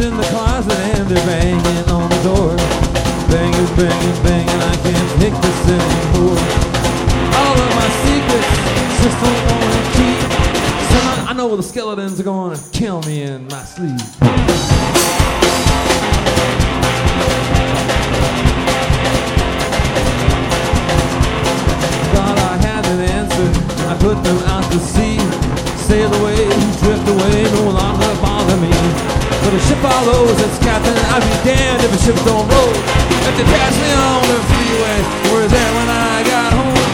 in the closet and they're banging on the door. Banging, banging, banging, I can't take this anymore. All of my secrets just don't want to keep. So I know the skeletons are going to kill me in my sleep. Thought I had an answer, I put them out to sea. Sail away, drift away, no longer bother me. But a ship follows its captain, I'd be damned if a ship don't roll. If they pass me on the freeway, were there when I got home.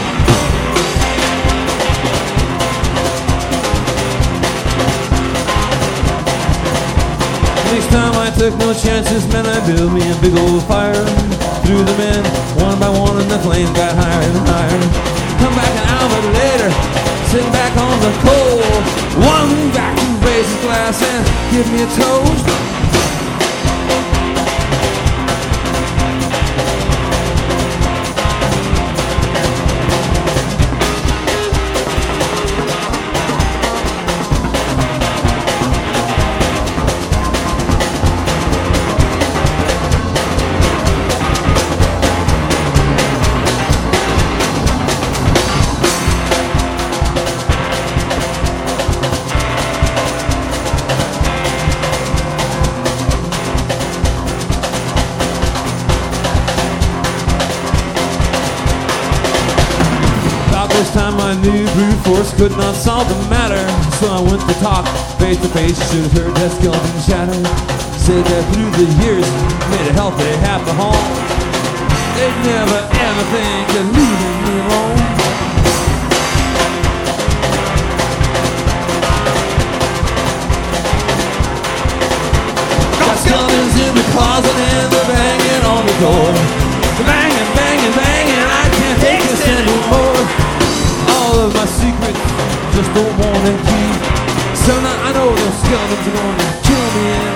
Next time I took no chances, man, I built me a big old fire. Threw them in, one by one, and the flames got higher and higher. Come back an hour later, sitting back on the coal. One back to raise his glass and give me a toast. This time I knew brute force could not solve the matter. So I went to talk face to face, should her dead skeleton shatter. Said that through the years made a healthy half the home. They'd never ever think of leaving me alone. Got skeletons in the closet and they're banging on the door. They're banging, banging, banging, I can't take this anymore. All of my secrets just don't want to keep. So now I know those skeletons are going to kill me.